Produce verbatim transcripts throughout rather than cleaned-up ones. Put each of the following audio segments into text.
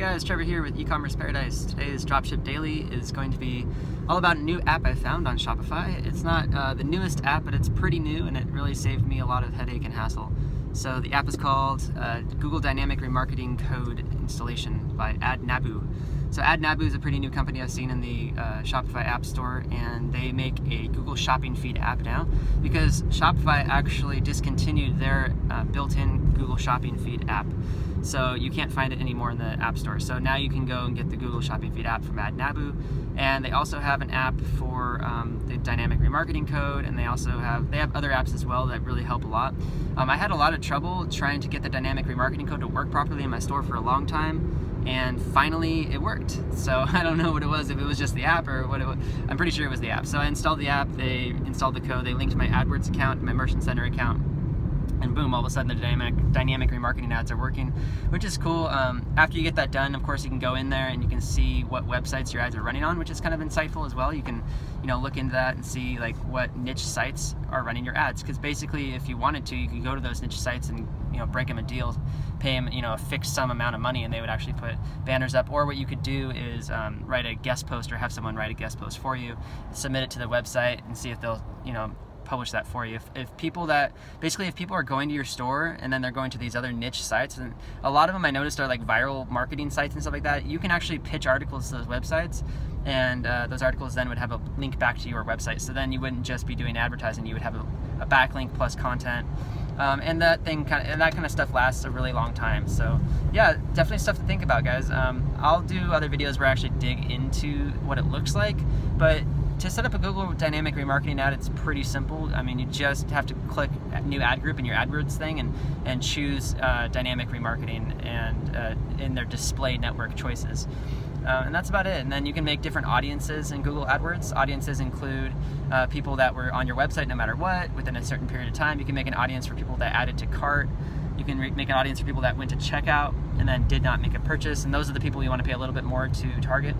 guys, Trevor here with E-Commerce Paradise. Today's Dropship Daily is going to be all about a new app I found on Shopify. It's not uh, the newest app, but it's pretty new and it really saved me a lot of headache and hassle. So the app is called uh, Google Dynamic Remarketing Code Installation by AdNabu. So AdNabu is a pretty new company I've seen in the uh, Shopify App Store, and they make a Google Shopping Feed app now because Shopify actually discontinued their uh, built-in Google Shopping Feed app. So you can't find it anymore in the App Store. So now you can go and get the Google Shopping Feed app from AdNabu, and they also have an app for um, the dynamic remarketing code, and they also have they have other apps as well that really help a lot. Um, I had a lot of trouble trying to get the dynamic remarketing code to work properly in my store for a long time, and finally it worked. So I don't know what it was, if it was just the app or what it was. I'm pretty sure it was the app. So I installed the app, they installed the code, they linked my AdWords account, my Merchant Center account, and boom, all of a sudden the dynamic dynamic remarketing ads are working, which is cool. Um, after you get that done, of course, you can go in there and you can see what websites your ads are running on, which is kind of insightful as well. You can, you know, look into that and see like what niche sites are running your ads. Because basically, if you wanted to, you could go to those niche sites and, you know, break them a deal, pay them, you know, a fixed sum amount of money, and they would actually put banners up. Or what you could do is um, write a guest post or have someone write a guest post for you, submit it to the website, and see if they'll, you know, publish that for you. If, if people that basically if people are going to your store and then they're going to these other niche sites, and a lot of them I noticed are like viral marketing sites and stuff like that, you can actually pitch articles to those websites, and uh, those articles then would have a link back to your website. So then you wouldn't just be doing advertising, you would have a, a backlink plus content. Um, and that thing kind of, and that kind of stuff lasts a really long time. So yeah, definitely stuff to think about, guys. Um, I'll do other videos where I actually dig into what it looks like, but to set up a Google Dynamic Remarketing ad, it's pretty simple. I mean, you just have to click new ad group in your AdWords thing and, and choose uh, Dynamic Remarketing and uh, in their display network choices. Uh, and that's about it. And then you can make different audiences in Google AdWords. Audiences include uh, people that were on your website no matter what within a certain period of time. You can make an audience for people that added to cart. You can make an audience for people that went to checkout and then did not make a purchase. And those are the people you want to pay a little bit more to target.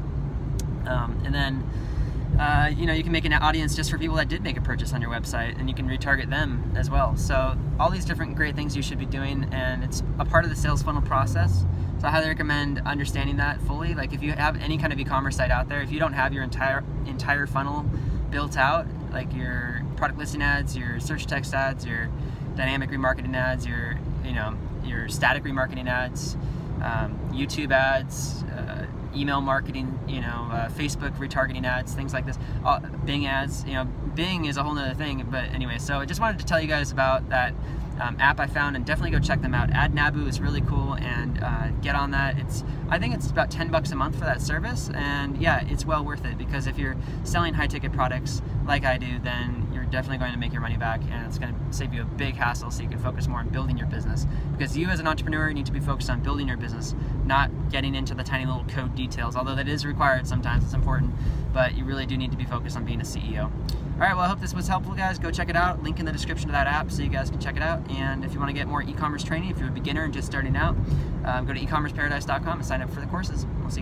Um, and then Uh, you know, you can make an audience just for people that did make a purchase on your website, and you can retarget them as well. So all these different great things you should be doing, and it's a part of the sales funnel process. So I highly recommend understanding that fully. Like if you have any kind of e-commerce site out there, if you don't have your entire entire funnel built out, like your product listing ads, your search text ads, your dynamic remarketing ads, your you know your static remarketing ads, um, YouTube ads, uh, email marketing, you know, uh, Facebook retargeting ads, things like this, uh, Bing ads, you know, Bing is a whole nother thing, but anyway, so I just wanted to tell you guys about that um, app I found, and definitely go check them out. AdNabu is really cool, and uh, get on that. It's, I think it's about ten bucks a month for that service, and yeah, it's well worth it, because if you're selling high ticket products like I do, then you're definitely going to make your money back, and it's going to save you a big hassle so you can focus more on building your business, because you as an entrepreneur need to be focused on building your business, not getting into the tiny little code details, although that is required sometimes, it's important, but you really do need to be focused on being a C E O. Alright, well, I hope this was helpful, guys. Go check it out. Link in the description to that app so you guys can check it out. And if you want to get more e-commerce training, if you're a beginner and just starting out, um, go to e commerce paradise dot com and sign up for the courses. We'll see you.